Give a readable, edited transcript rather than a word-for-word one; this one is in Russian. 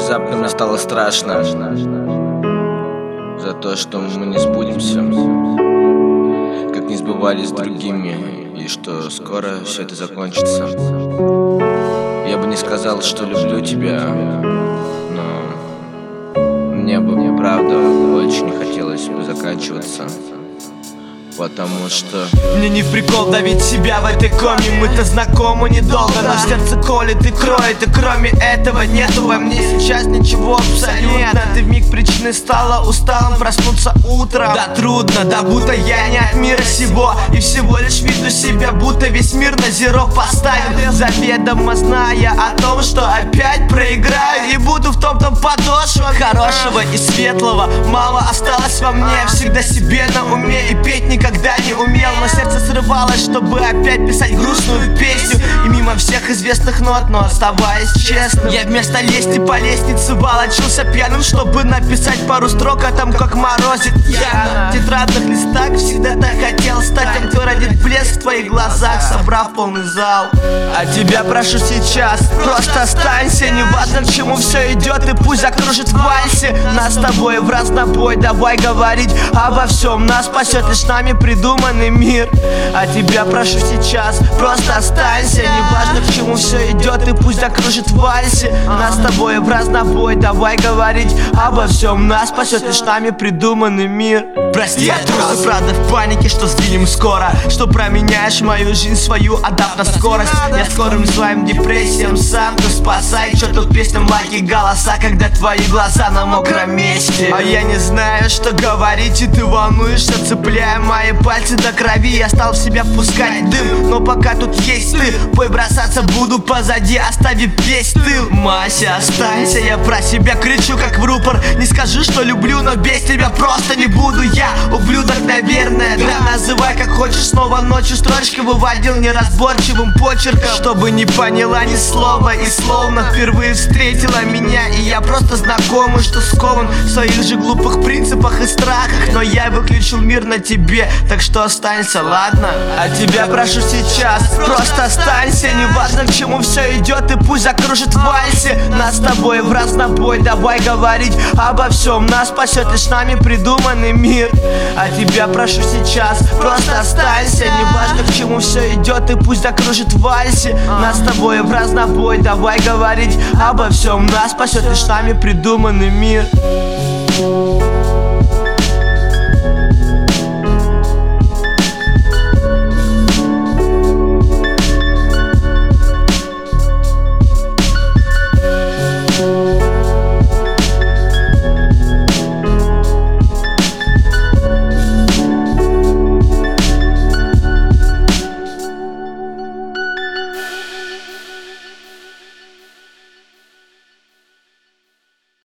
Внезапно мне стало страшно за то, что мы не сбудемся, как не сбывались с другими, и что скоро все это закончится. Я бы не сказал, что люблю тебя, но мне бы, правда, очень не хотелось бы заканчиваться. Потому что мне не в прикол давить себя в этой коме. Мы-то знакомы недолго, но сердце колет и кроет. И кроме этого нету во мне сейчас ничего абсолютно. Ты вмиг причиной стала усталым проснуться утром. Да трудно, да будто я не от мира сего, и всего лишь виду себя, будто весь мир на зеро поставил, заведомо зная о том, что опять проиграю и буду в том-том подошвах. Хорошего и светлого мало осталось во мне. Всегда себе на уме и петь никогда не умел, но сердце срывалось, чтобы опять писать грустную песню. И мимо всех известных нот, но оставаясь честным, я вместо лести по лестнице волочился пьяным, чтобы написать пару строк о том, как морозит я. На тетрадных листах всегда так хотел стать тем, кто родит блеск в твоих глазах, собрав полный зал. А тебя прошу сейчас, просто останься. Неважно, к чему все идет, и пусть закружит в вальсе. Нас с тобой в разнобой, давай говорить обо всем. Нас спасет лишь нами придуманный мир. А тебя прошу сейчас, просто останься. Неважно, к чему все идет, и пусть закружит в вальсе. Нас с тобой в разнобой, давай говорить обо всем. Нас спасет лишь нами придуманный мир. Прости, я трус и правда в панике, что сгинем скоро, что променяешь мою жизнь свою, отдав на скорость. Я скорым своим депрессиям сам, кто спасает, что тут песням лайки голоса, когда твои глаза на мокром месте. А я не знаю, что говорить, и ты волнуешься, цепляя мои пальцы до крови. Я стал в себя впускать дым, но пока тут есть ты, бой бросаться буду позади, оставив весь тыл. Мася, останься, я про себя кричу как в рупор. Не скажу, что люблю, но без тебя просто не буду. Я ублюдок, наверное, да, называй как хочешь. Снова ночью строчки выводил неразборчивым почерком, чтобы не поняла ни слова, и словно впервые встретила меня. И я просто знакомый, что скован в своих же глупых принципах и страхах, но я выключил мир на тебе, так что останься, ладно? А тебя прошу сейчас, просто останься. Неважно, к чему все идет, и пусть закружит в вальсе. Нас с тобой в разнобой, давай говорить обо всем. Нас спасет лишь нами придуманный мир. А тебя прошу сейчас, просто останься. Неважно, к чему все идет, и пусть закружит в вальсе. Нас с тобой в разнобой, давай говорить обо всем. Нас спасет лишь нами придуманный мир.